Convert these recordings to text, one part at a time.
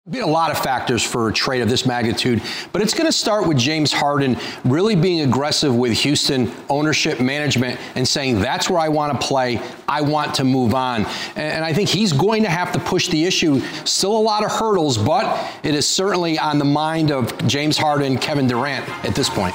Be a lot of factors for a trade of this magnitude, but it's going to start with James Harden really being aggressive with Houston ownership, management, and saying that's where I want to play. I want to move on. And I think he's going to have to push the issue. Still a lot of hurdles, but it is certainly on the mind of James Harden, Kevin Durant at this point.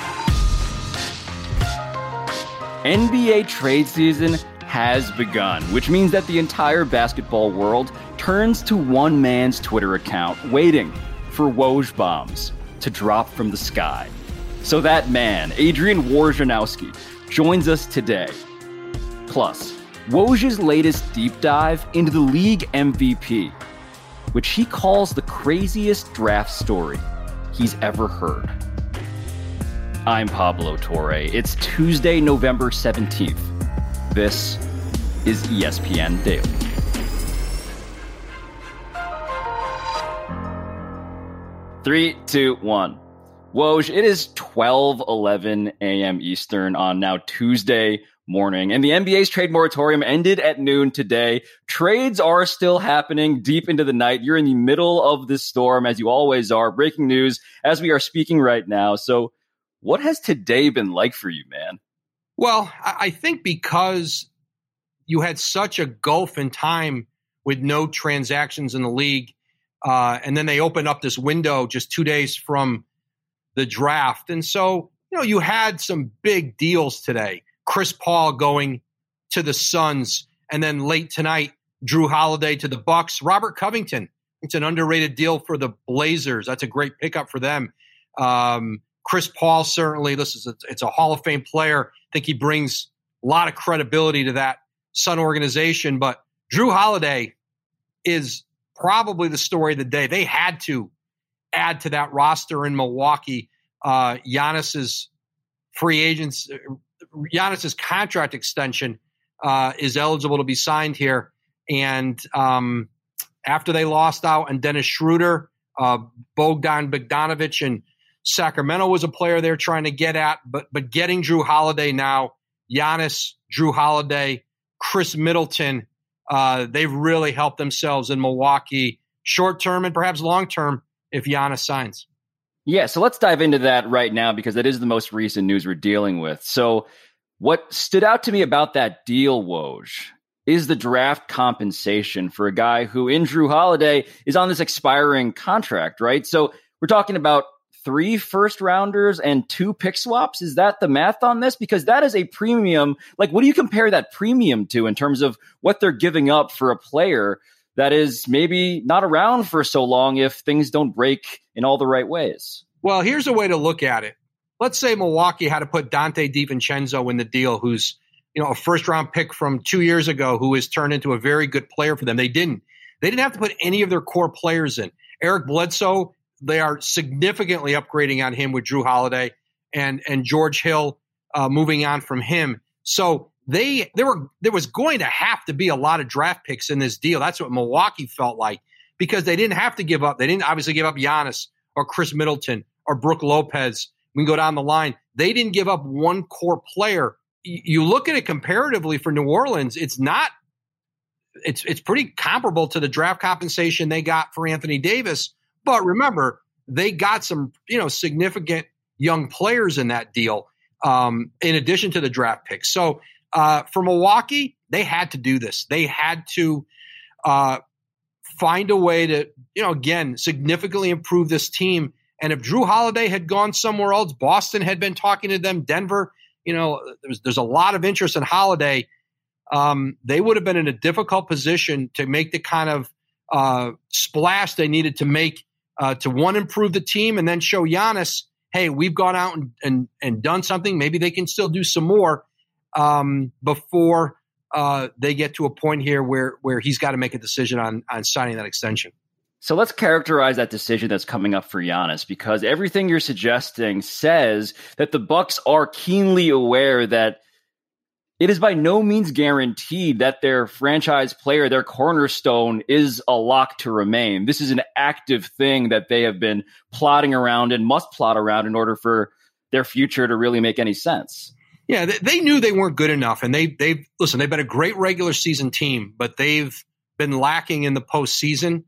NBA trade season has begun, which means that the entire basketball world turns to one man's Twitter account, waiting for Woj bombs to drop from the sky. So that man, Adrian Wojnarowski, joins us today. Plus, Woj's latest deep dive into the league MVP, which he calls the craziest draft story he's ever heard. I'm Pablo Torre. It's Tuesday, November 17th. This is ESPN Daily. Three, two, one. Woj, it is 12:11 a.m. Eastern on now Tuesday morning, and the NBA's trade moratorium ended at noon today. Trades are still happening deep into the night. You're in the middle of this storm, as you always are. Breaking news as we are speaking right now. So what has today been like for you, man? Well, I think because you had such a gulf in time with no transactions in the league, and then they opened up this window just 2 days from the draft. And so, you had some big deals today. Chris Paul going to the Suns, and then late tonight, Jrue Holiday to the Bucks. Robert Covington, it's an underrated deal for the Blazers. That's a great pickup for them. Chris Paul, certainly, it's a Hall of Fame player. I think he brings a lot of credibility to that Sun organization. But Jrue Holiday is probably the story of the day. They had to add to that roster in Milwaukee. Giannis's contract extension is eligible to be signed here. And after they lost out on Dennis Schroeder, Bogdan Bogdanovic in Sacramento was a player they're trying to get at. But getting Jrue Holiday now, Giannis, Jrue Holiday, Chris Middleton, they've really helped themselves in Milwaukee short-term and perhaps long-term if Giannis signs. Yeah, so let's dive into that right now because that is the most recent news we're dealing with. So what stood out to me about that deal, Woj, is the draft compensation for a guy who, in Jrue Holiday, is on this expiring contract, right? So we're talking about 3 first-rounders and 2 pick swaps. Is that the math on this? Because that is a premium. Like, what do you compare that premium to in terms of what they're giving up for a player that is maybe not around for so long if things don't break in all the right ways? Well, here's a way to look at it. Let's say Milwaukee had to put Dante DiVincenzo in the deal, who's a first-round pick from 2 years ago who has turned into a very good player for them. They didn't have to put any of their core players in. Eric Bledsoe, they are significantly upgrading on him with Jrue Holiday and George Hill moving on from him. So there was going to have to be a lot of draft picks in this deal. That's what Milwaukee felt like because they didn't have to give up. They didn't obviously give up Giannis or Chris Middleton or Brook Lopez. We can go down the line. They didn't give up one core player. You look at it comparatively for New Orleans, it's pretty comparable to the draft compensation they got for Anthony Davis. But remember, they got some, significant young players in that deal, in addition to the draft picks. So for Milwaukee, they had to do this. They had to find a way to, again, significantly improve this team. And if Jrue Holiday had gone somewhere else, Boston had been talking to them, Denver, there's a lot of interest in Holiday. They would have been in a difficult position to make the kind of splash they needed to make to improve the team and then show Giannis, hey, we've gone out and done something. Maybe they can still do some more before they get to a point here where he's got to make a decision on signing that extension. So let's characterize that decision that's coming up for Giannis, because everything you're suggesting says that the Bucks are keenly aware that it is by no means guaranteed that their franchise player, their cornerstone, is a lock to remain. This is an active thing that they have been plotting around and must plot around in order for their future to really make any sense. Yeah, they knew they weren't good enough, and they've been a great regular season team, but they've been lacking in the postseason.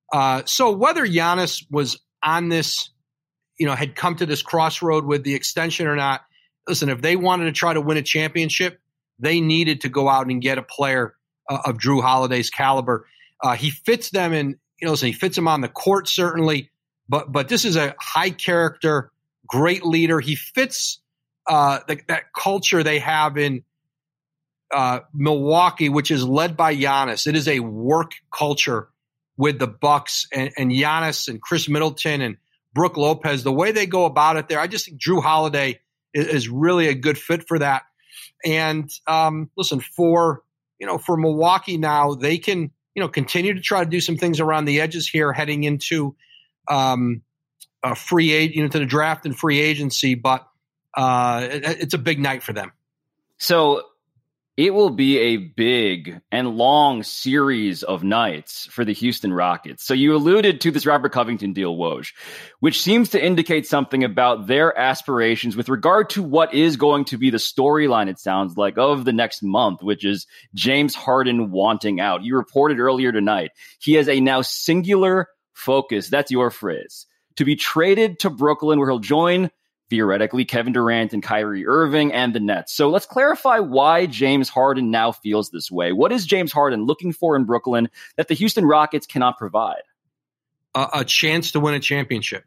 So whether Giannis was on this, had come to this crossroad with the extension or not, listen, if they wanted to try to win a championship, they needed to go out and get a player of Jrue Holiday's caliber. He fits them in, he fits them on the court, certainly, but this is a high character, great leader. He fits that culture they have in Milwaukee, which is led by Giannis. It is a work culture with the Bucks and Giannis and Chris Middleton and Brook Lopez. The way they go about it there, I just think Jrue Holiday is really a good fit for that. And listen, for Milwaukee now, they can continue to try to do some things around the edges here, heading into a free agent, to the draft and free agency. But it's a big night for them. So it will be a big and long series of nights for the Houston Rockets. So you alluded to this Robert Covington deal, Woj, which seems to indicate something about their aspirations with regard to what is going to be the storyline, it sounds like, of the next month, which is James Harden wanting out. You reported earlier tonight, he has a now singular focus, that's your phrase, to be traded to Brooklyn, where he'll join theoretically Kevin Durant and Kyrie Irving and the Nets. So let's clarify why James Harden now feels this way. What is James Harden looking for in Brooklyn that the Houston Rockets cannot provide? A chance to win a championship.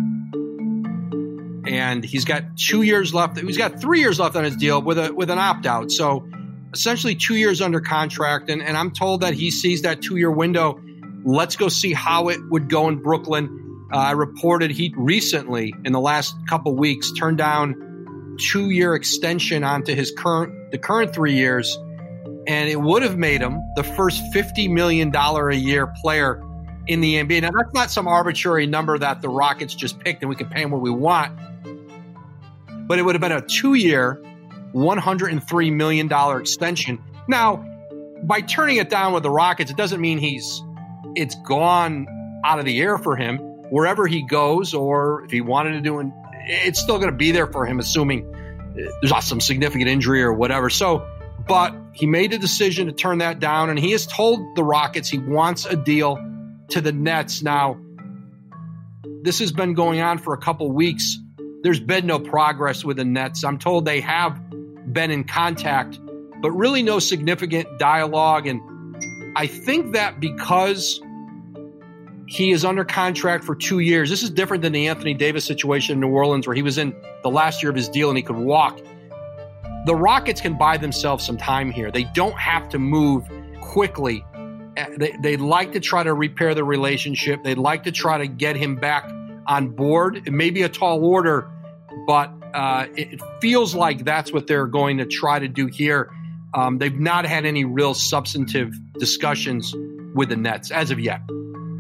And he's got 2 years left. He's got 3 years left on his deal with an opt-out. So essentially 2 years under contract. And I'm told that he sees that 2-year window. Let's go see how it would go in Brooklyn. I reported he recently, in the last couple weeks, turned down 2-year extension onto the current 3 years, and it would have made him the first $50 million a year player in the NBA. Now, that's not some arbitrary number that the Rockets just picked and we can pay him what we want, but it would have been a 2-year, $103 million extension. Now, by turning it down with the Rockets, it doesn't mean it's gone out of the air for him. Wherever he goes, or if he wanted to do it, it's still going to be there for him, assuming there's not some significant injury or whatever. So, but he made the decision to turn that down, and he has told the Rockets he wants a deal to the Nets. Now, this has been going on for a couple weeks. There's been no progress with the Nets. I'm told they have been in contact, but really no significant dialogue. And I think that because he is under contract for 2 years. This is different than the Anthony Davis situation in New Orleans, where he was in the last year of his deal and he could walk. The Rockets can buy themselves some time here. They don't have to move quickly. They'd like to try to repair the relationship. They'd like to try to get him back on board. It may be a tall order, but it feels like that's what they're going to try to do here. They've not had any real substantive discussions with the Nets as of yet.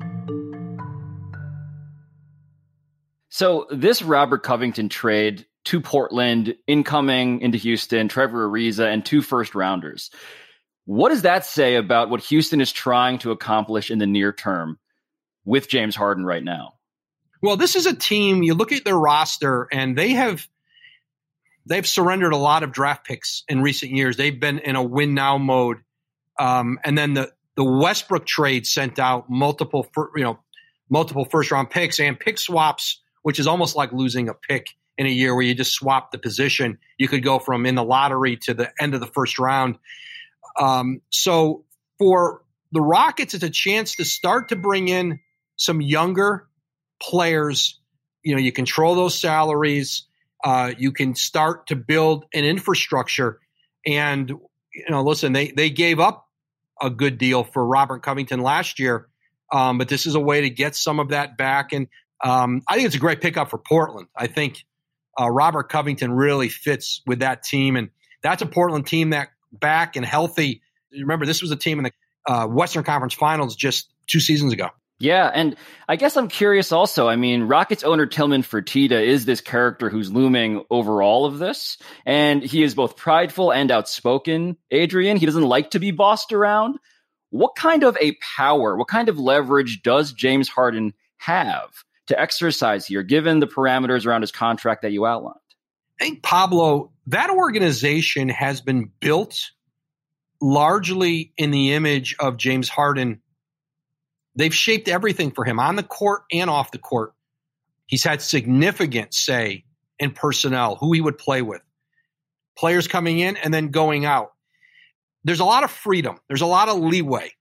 So this Robert Covington trade to Portland, incoming into Houston, Trevor Ariza, and 2 first-rounders. What does that say about what Houston is trying to accomplish in the near term with James Harden right now? Well, this is a team, you look at their roster, and they've surrendered a lot of draft picks in recent years. They've been in a win-now mode. And then the Westbrook trade sent out multiple first-round picks and pick swaps, which is almost like losing a pick in a year where you just swap the position. You could go from in the lottery to the end of the first round. So for the Rockets, it's a chance to start to bring in some younger players. You control those salaries. You can start to build an infrastructure. And, listen, they gave up a good deal for Robert Covington last year. But this is a way to get some of that back. And I think it's a great pickup for Portland. I think Robert Covington really fits with that team. And that's a Portland team that back and healthy. Remember, this was a team in the Western Conference Finals just 2 seasons ago. Yeah, and I guess I'm curious also. I mean, Rockets owner Tillman Fertitta is this character who's looming over all of this. And he is both prideful and outspoken, Adrian. He doesn't like to be bossed around. What kind of a power, what kind of leverage does James Harden have to exercise here, given the parameters around his contract that you outlined? I think, Pablo, that organization has been built largely in the image of James Harden They've shaped everything for him on the court and off the court. He's had significant say in personnel, who he would play with, players coming in and then going out. There's a lot of freedom. There's a lot of leeway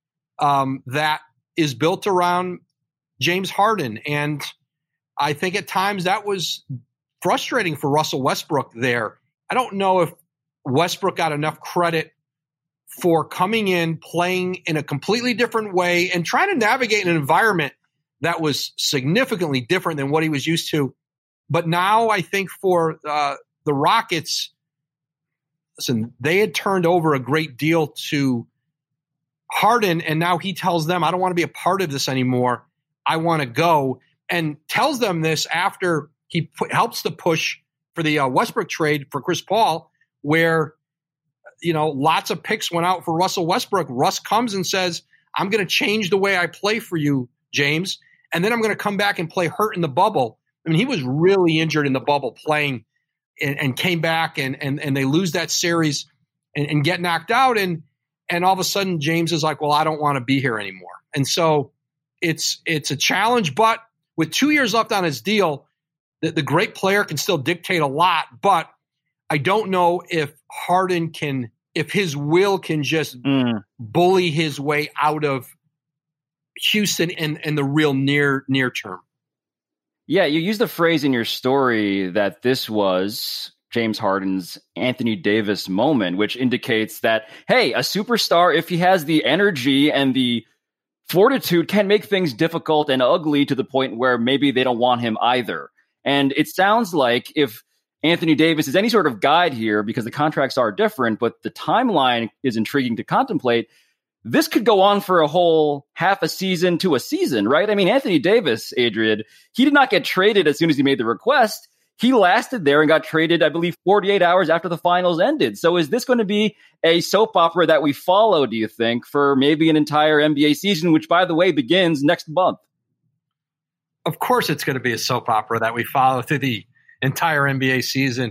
that is built around James Harden. And I think at times that was frustrating for Russell Westbrook there. I don't know if Westbrook got enough credit for coming in, playing in a completely different way, and trying to navigate an environment that was significantly different than what he was used to. But now I think for the Rockets, listen, they had turned over a great deal to Harden, and now he tells them, I don't want to be a part of this anymore. I want to go, and tells them this after he helps to push for the Westbrook trade for Chris Paul, where lots of picks went out for Russell Westbrook. Russ comes and says, I'm going to change the way I play for you, James, and then I'm going to come back and play hurt in the bubble. I mean, he was really injured in the bubble playing and came back and they lose that series and get knocked out. And all of a sudden James is like, well, I don't want to be here anymore. And so it's a challenge, but with 2 years left on his deal, the great player can still dictate a lot, but I don't know if Harden if his will can just bully his way out of Houston in the real near term. Yeah, you used the phrase in your story that this was James Harden's Anthony Davis moment, which indicates that, hey, a superstar, if he has the energy and the fortitude, can make things difficult and ugly to the point where maybe they don't want him either. And it sounds like if Anthony Davis is any sort of guide here, because the contracts are different, but the timeline is intriguing to contemplate, this could go on for a whole half a season to a season, right? I mean, Anthony Davis, Adrian, he did not get traded as soon as he made the request. He lasted there and got traded, I believe, 48 hours after the finals ended. So is this going to be a soap opera that we follow, do you think, for maybe an entire NBA season, which, by the way, begins next month? Of course it's going to be a soap opera that we follow through the entire NBA season.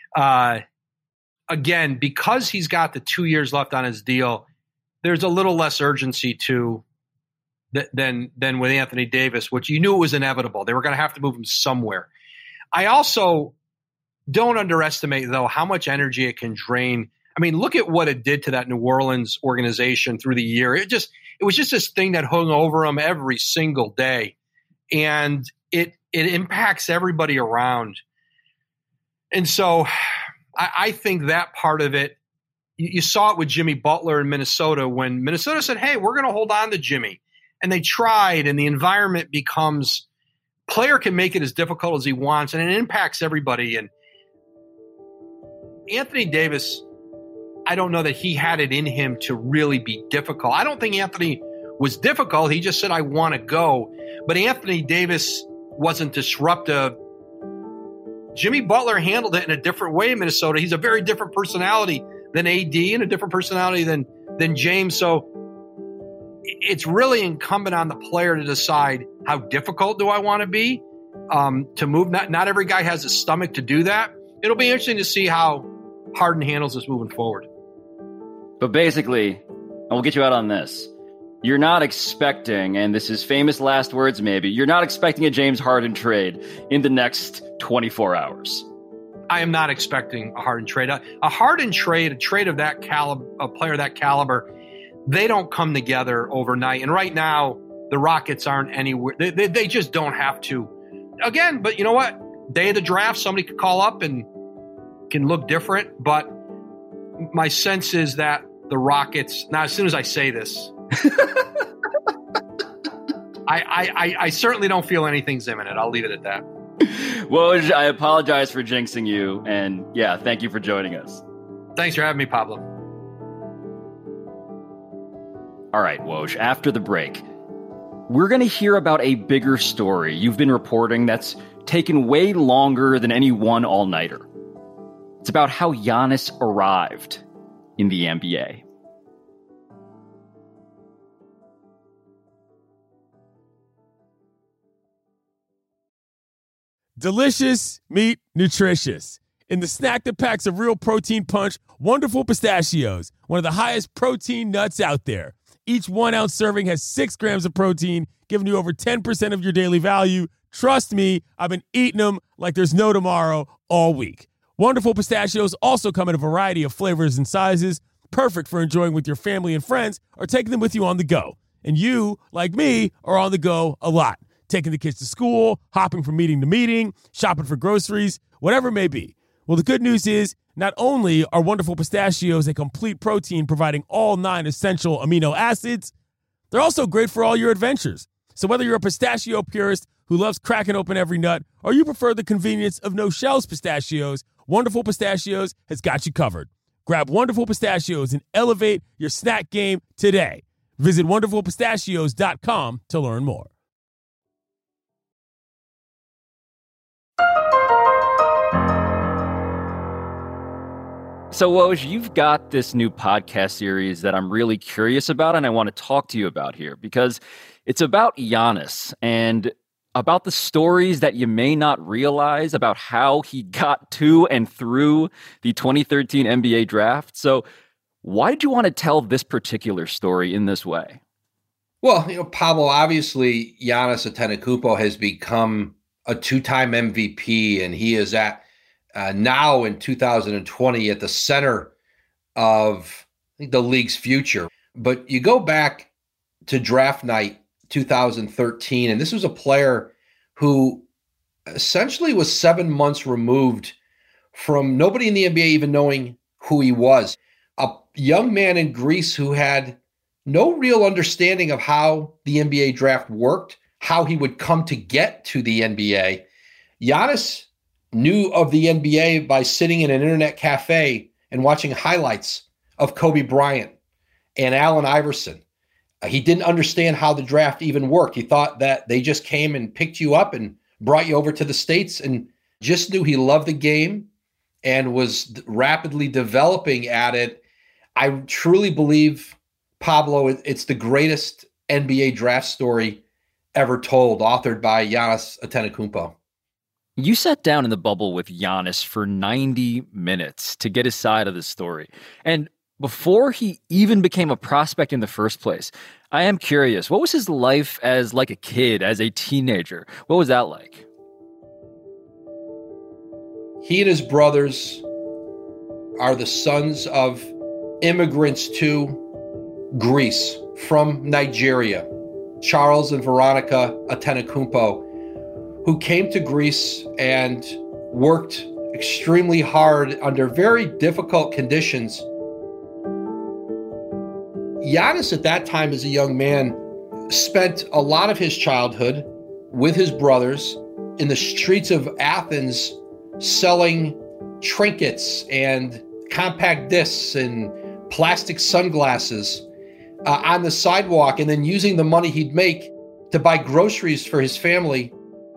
Again, because he's got the 2 years left on his deal, there's a little less urgency than with Anthony Davis, which you knew it was inevitable. They were going to have to move him somewhere. I also don't underestimate, though, how much energy it can drain. I mean, look at what it did to that New Orleans organization through the year. It was just this thing that hung over them every single day, and it impacts everybody around. And so I think that part of it, you saw it with Jimmy Butler in Minnesota when Minnesota said, hey, we're going to hold on to Jimmy. And they tried, and the environment becomes – player can make it as difficult as he wants, and it impacts everybody. And Anthony Davis, I don't know that he had it in him to really be difficult. I don't think Anthony was difficult. He just said, I want to go. But Anthony Davis wasn't disruptive. Jimmy Butler handled it in a different way in Minnesota. He's a very different personality than AD and a different personality than James. So it's really incumbent on the player to decide, how difficult do I want to be to move? Not every guy has a stomach to do that. It'll be interesting to see how Harden handles this moving forward. But basically, and we'll get you out on this, you're not expecting, and this is famous last words maybe, you're not expecting a James Harden trade in the next 24 hours. I am not expecting a Harden trade. A Harden trade, a trade of that caliber, a player of that caliber, they don't come together overnight. And right now, the Rockets aren't anywhere. They just don't have to. Again, but you know what? Day of the draft, somebody could call up and can look different. But my sense is that the Rockets, now as soon as I say this, I certainly don't feel anything's imminent. I'll leave it at that. Well, I apologize for jinxing you. And yeah, thank you for joining us. Thanks for having me, Pablo. All right, Woj, after the break, we're going to hear about a bigger story you've been reporting that's taken way longer than any one all-nighter. It's about how Giannis arrived in the NBA. Delicious, meat, nutritious. In the snack that packs a real protein punch, Wonderful Pistachios, one of the highest protein nuts out there. Each 1 ounce serving has 6 grams of protein, giving you over 10% of your daily value. Trust me, I've been eating them like there's no tomorrow all week. Wonderful pistachios also come in a variety of flavors and sizes, perfect for enjoying with your family and friends or taking them with you on the go. And you, like me, are on the go a lot, taking the kids to school, hopping from meeting to meeting, shopping for groceries, whatever it may be. Well, the good news is not only are Wonderful Pistachios a complete protein providing all 9 essential amino acids, they're also great for all your adventures. So whether you're a pistachio purist who loves cracking open every nut or you prefer the convenience of no-shells pistachios, Wonderful Pistachios has got you covered. Grab Wonderful Pistachios and elevate your snack game today. Visit WonderfulPistachios.com to learn more. So, Woj, you've got this new podcast series that I'm really curious about and I want to talk to you about here because it's about Giannis and about the stories that you may not realize about how he got to and through the 2013 NBA draft. So why did you want to tell this particular story in this way? Well, Pablo, obviously Giannis Antetokounmpo has become a 2-time MVP, and he is at now in 2020 at the center of the league's future. But you go back to draft night 2013, and this was a player who essentially was 7 months removed from nobody in the NBA even knowing who he was. A young man in Greece who had no real understanding of how the NBA draft worked, how he would come to get to the NBA. Giannis knew of the NBA by sitting in an internet cafe and watching highlights of Kobe Bryant and Allen Iverson. He didn't understand how the draft even worked. He thought that they just came and picked you up and brought you over to the States, and just knew he loved the game and was rapidly developing at it. I truly believe, Pablo, it's the greatest NBA draft story ever told, authored by Giannis Antetokounmpo. You sat down in the bubble with Giannis for 90 minutes to get his side of the story. And before he even became a prospect in the first place, I am curious, what was his life as like a kid, as a teenager? What was that like? He and his brothers are the sons of immigrants to Greece from Nigeria, Charles and Veronica Antetokounmpo, who came to Greece and worked extremely hard under very difficult conditions. Giannis at that time as a young man spent a lot of his childhood with his brothers in the streets of Athens selling trinkets and compact discs and plastic sunglasses on the sidewalk, and then using the money he'd make to buy groceries for his family.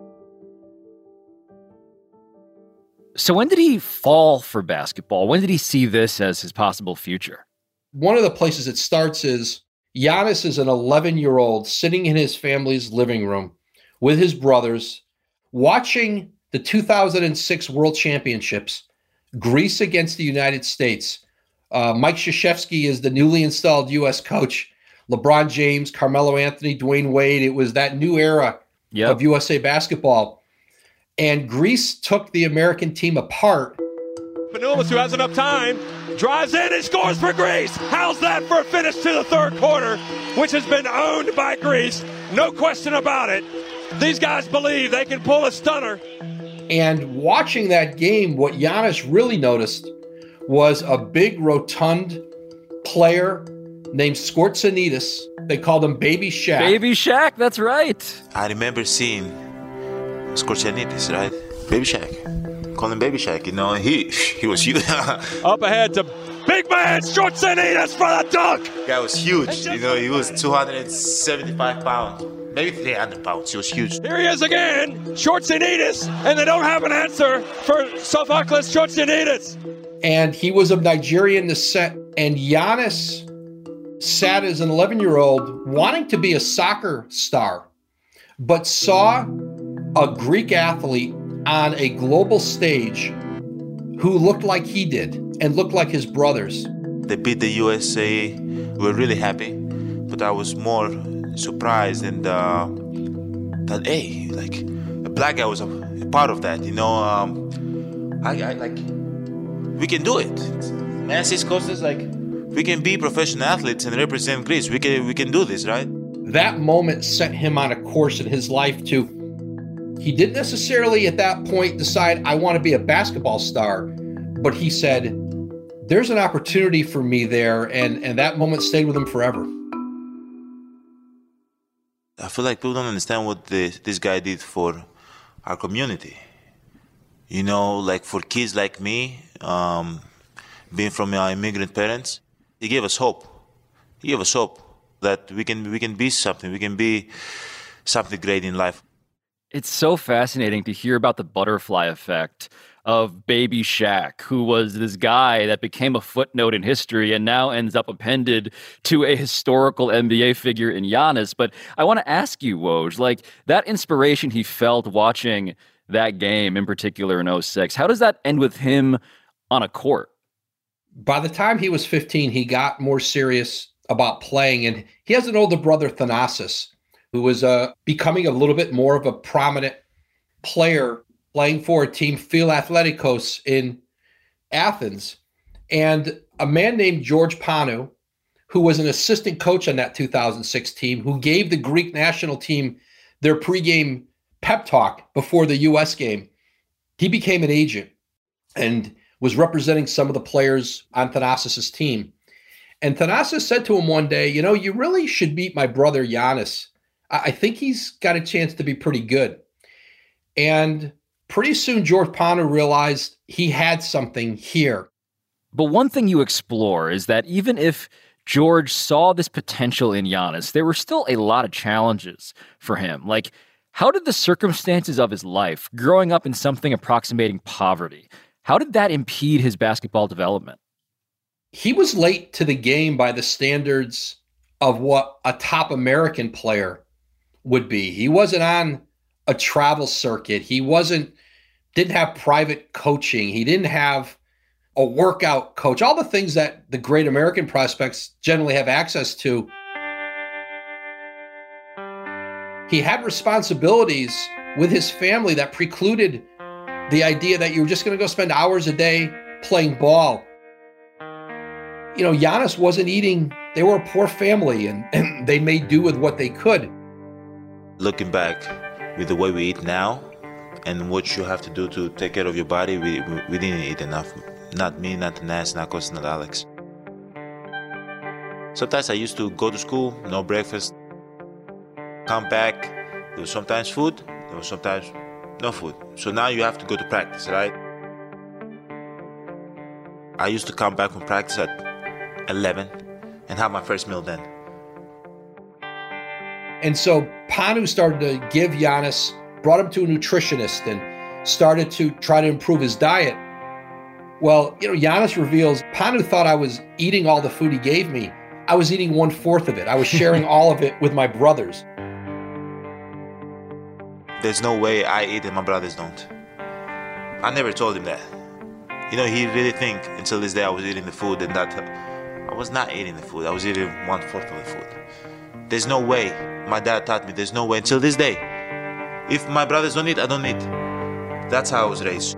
So when did he fall for basketball? When did he see this as his possible future? One of the places it starts is Giannis is an 11-year-old sitting in his family's living room with his brothers, watching the 2006 World Championships, Greece against the United States. Mike Krzyzewski is the newly installed U.S. coach. LeBron James, Carmelo Anthony, Dwayne Wade. It was that new era of USA basketball. And Greece took the American team apart. Panoulis, who has enough time, drives in and scores for Greece. How's that for a finish to the third quarter, which has been owned by Greece? No question about it. These guys believe they can pull a stunner. And watching that game, what Giannis really noticed was a big, rotund player named Skortsonidis. They called him Baby Shaq. Baby Shaq, that's right. I remember seeing Skortsonidis, right? Baby Shaq. Call him Baby Shaq, he was huge. Up ahead to big man Skortsonidis for the dunk. Guy was huge, he was 275 pounds. Maybe 300 pounds. He was huge. Here he is again, Skortsonidis, and they don't have an answer for Sophocles Skortsonidis. And he was of Nigerian descent. And Giannis sat as an 11-year-old wanting to be a soccer star, but saw a Greek athlete on a global stage who looked like he did and looked like his brothers. They beat the USA. We were really happy. but I was more surprised and that hey, like a black guy was a part of that. I like we can do it. Nancy's coaches like we can be professional athletes and represent Greece. We can do this, right? That moment set him on a course in his life to. He didn't necessarily at that point decide I want to be a basketball star, but he said, there's an opportunity for me there, and that moment stayed with him forever. I feel like people don't understand what this guy did for our community. Like for kids like me, being from immigrant parents, he gave us hope. He gave us hope that we can be something. We can be something great in life. It's so fascinating to hear about the butterfly effect of Baby Shaq, who was this guy that became a footnote in history and now ends up appended to a historical NBA figure in Giannis. But I want to ask you, Woj, like that inspiration he felt watching that game in particular in 2006, how does that end with him on a court? By the time he was 15, he got more serious about playing, and he has an older brother, Thanasis, who was becoming a little bit more of a prominent player, playing for a team, Phil Athleticos in Athens. And a man named George Panu, who was an assistant coach on that 2006 team, who gave the Greek national team their pregame pep talk before the U.S. game, he became an agent and was representing some of the players on Thanasis' team. And Thanasis said to him one day, you really should meet my brother Giannis. I think he's got a chance to be pretty good. And pretty soon, George Panu realized he had something here. But one thing you explore is that even if George saw this potential in Giannis, there were still a lot of challenges for him. Like, how did the circumstances of his life, growing up in something approximating poverty, how did that impede his basketball development? He was late to the game by the standards of what a top American player would be. He wasn't on a travel circuit. He didn't have private coaching. He didn't have a workout coach, all the things that the great American prospects generally have access to. He had responsibilities with his family that precluded the idea that you were just going to go spend hours a day playing ball. Giannis wasn't eating. They were a poor family, and they made do with what they could. Looking back, with the way we eat now and what you have to do to take care of your body, we didn't eat enough. Not me, not Nas, not Costa, not Alex. Sometimes I used to go to school, no breakfast, come back, there was sometimes food, there was sometimes no food. So now you have to go to practice, right? I used to come back from practice at 11 and have my first meal then. And so Panu started to give Giannis, brought him to a nutritionist and started to try to improve his diet. Well, Giannis reveals Panu thought I was eating all the food he gave me. I was eating 1/4 of it. I was sharing all of it with my brothers. There's no way I eat and my brothers don't. I never told him that. He really think until this day I was eating the food, and that I was not eating the food. I was eating 1/4 of the food. There's no way. My dad taught me there's no way until this day. If my brothers don't eat, I don't eat. That's how I was raised.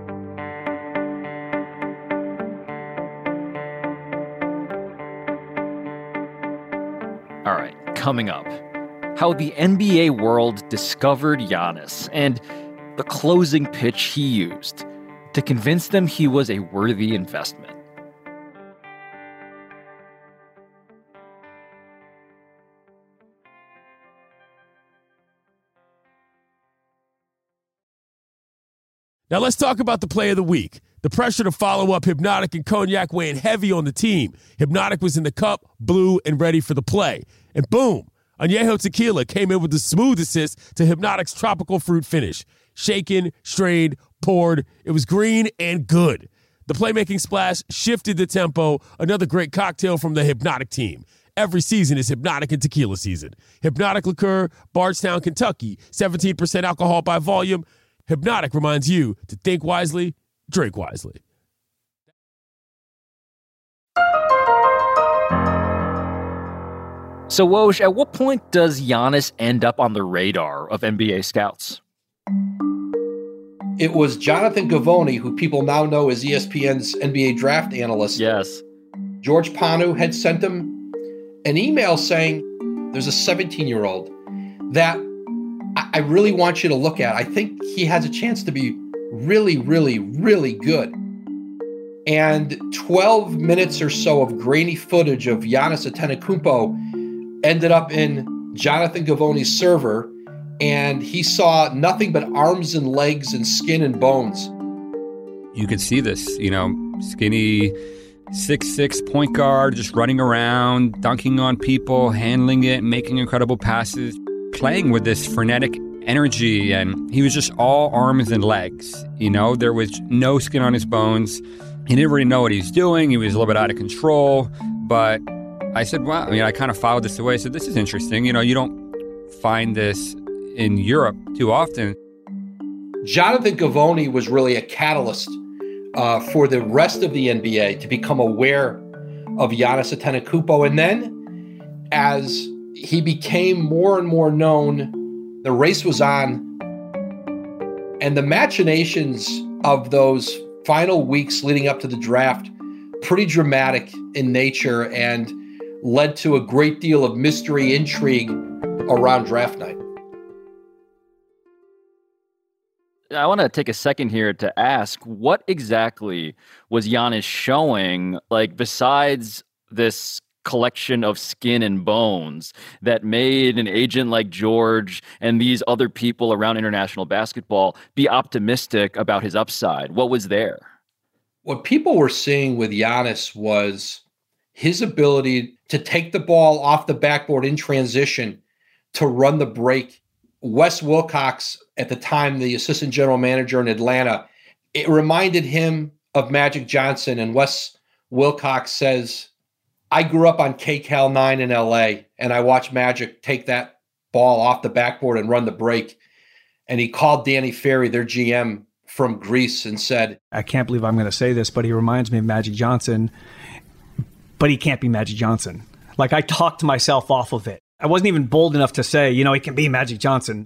All right, coming up, how the NBA world discovered Giannis and the closing pitch he used to convince them he was a worthy investment. Now let's talk about the play of the week. The pressure to follow up Hypnotic and Cognac weighing heavy on the team. Hypnotic was in the cup, blue, and ready for the play. And boom, Añejo Tequila came in with the smooth assist to Hypnotic's tropical fruit finish. Shaken, strained, poured. It was green and good. The playmaking splash shifted the tempo. Another great cocktail from the Hypnotic team. Every season is Hypnotic and Tequila season. Hypnotic Liqueur, Bardstown, Kentucky. 17% alcohol by volume. Hypnotic reminds you to think wisely, drink wisely. So, Woj, at what point does Giannis end up on the radar of NBA scouts? It was Jonathan Givony, who people now know as ESPN's NBA draft analyst. Yes. George Panu had sent him an email saying, there's a 17-year-old that I really want you to look at. I think he has a chance to be really, really, really good. And 12 minutes or so of grainy footage of Giannis Antetokounmpo ended up in Jonathan Givony's server, and he saw nothing but arms and legs and skin and bones. You could see this, skinny 6'6" point guard just running around, dunking on people, handling it, making incredible passes, playing with this frenetic energy, and he was just all arms and legs. There was no skin on his bones. He didn't really know what he was doing. He was a little bit out of control. But I said, wow, I kind of filed this away. I said, this is interesting. You don't find this in Europe too often. Jonathan Givony was really a catalyst for the rest of the NBA to become aware of Giannis Antetokounmpo. And then as he became more and more known, the race was on. And the machinations of those final weeks leading up to the draft, pretty dramatic in nature and led to a great deal of mystery, intrigue around draft night. I want to take a second here to ask, what exactly was Giannis showing, besides this collection of skin and bones that made an agent like George and these other people around international basketball be optimistic about his upside? What was there? What people were seeing with Giannis was his ability to take the ball off the backboard in transition, to run the break. Wes Wilcox, at the time the assistant general manager in Atlanta, it reminded him of Magic Johnson. And Wes Wilcox says, I grew up on KCAL 9 in LA, and I watched Magic take that ball off the backboard and run the break. And he called Danny Ferry, their GM from Greece, and said, I can't believe I'm going to say this, but he reminds me of Magic Johnson, but he can't be Magic Johnson. I talked myself off of it. I wasn't even bold enough to say, he can be Magic Johnson.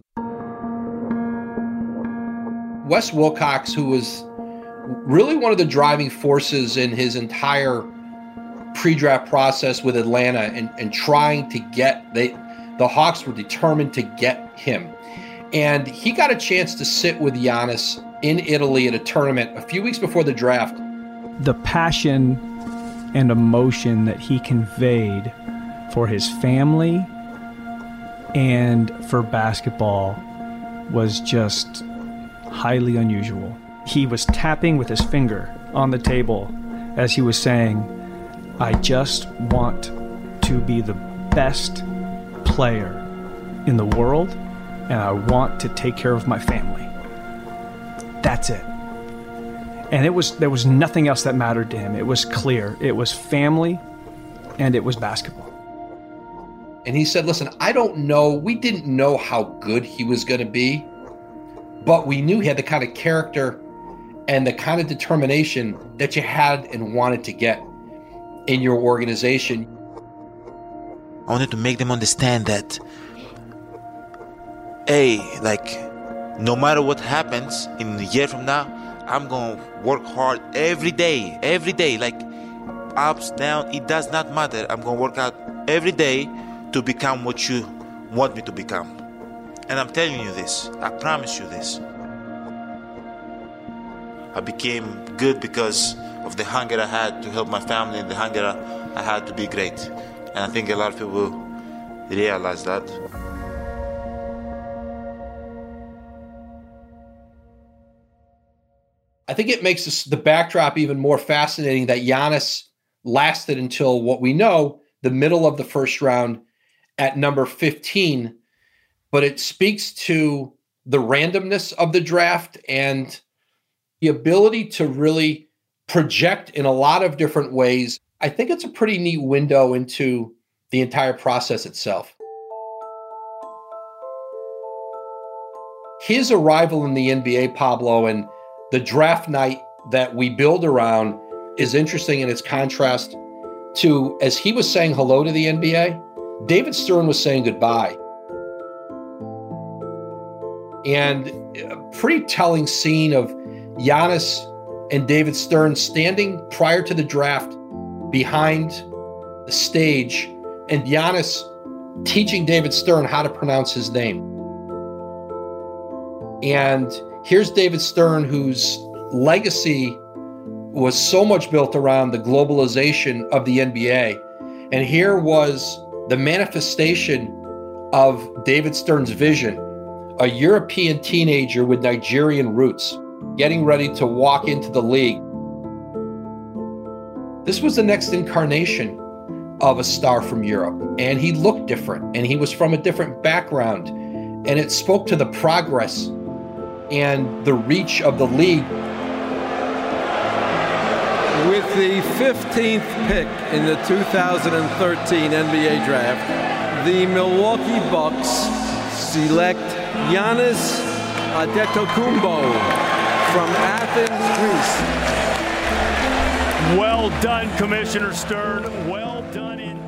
Wes Wilcox, who was really one of the driving forces in his entire pre-draft process with Atlanta and trying to get, the Hawks were determined to get him. And he got a chance to sit with Giannis in Italy at a tournament a few weeks before the draft. The passion and emotion that he conveyed for his family and for basketball was just highly unusual. He was tapping with his finger on the table as he was saying, I just want to be the best player in the world, and I want to take care of my family. That's it. And there was nothing else that mattered to him. It was clear. It was family, and it was basketball. And he said, listen, I don't know. We didn't know how good he was going to be, but we knew he had the kind of character and the kind of determination that you had and wanted to get in your organization. I wanted to make them understand that, hey, no matter what happens in a year from now, I'm going to work hard every day, ups, down, it does not matter. I'm going to work out every day to become what you want me to become. And I'm telling you this, I promise you this. I became good because of the hunger I had to help my family and the hunger I had to be great. And I think a lot of people realize that. I think it makes the backdrop even more fascinating that Giannis lasted until what we know, the middle of the first round at number 15. But it speaks to the randomness of the draft and the ability to really project in a lot of different ways. I think it's a pretty neat window into the entire process itself. His arrival in the NBA, Pablo, and the draft night that we build around is interesting in its contrast to, as he was saying hello to the NBA, David Stern was saying goodbye. And a pretty telling scene of Giannis and David Stern standing prior to the draft behind the stage, and Giannis teaching David Stern how to pronounce his name. And here's David Stern, whose legacy was so much built around the globalization of the NBA. And here was the manifestation of David Stern's vision, a European teenager with Nigerian roots, getting ready to walk into the league. This was the next incarnation of a star from Europe, and he looked different, and he was from a different background, and it spoke to the progress and the reach of the league. With the 15th pick in the 2013 NBA draft, the Milwaukee Bucks select Giannis Antetokounmpo from Athens, Greece. Well done, Commissioner Stern. Well done indeed.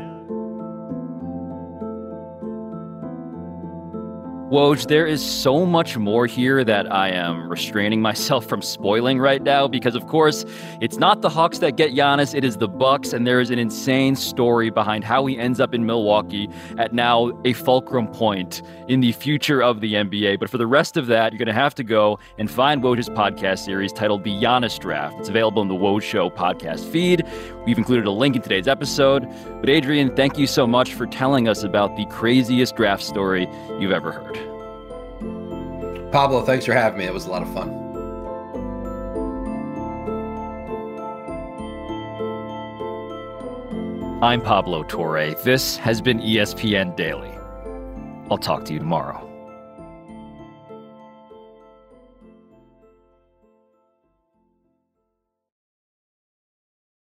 Woj, there is so much more here that I am restraining myself from spoiling right now because, of course, it's not the Hawks that get Giannis, it is the Bucks, and there is an insane story behind how he ends up in Milwaukee at now a fulcrum point in the future of the NBA. But for the rest of that, you're going to have to go and find Woj's podcast series titled The Giannis Draft. It's available in the Woj Show podcast feed. We've included a link in today's episode. But Adrian, thank you so much for telling us about the craziest draft story you've ever heard. Pablo, thanks for having me. It was a lot of fun. I'm Pablo Torre. This has been ESPN Daily. I'll talk to you tomorrow.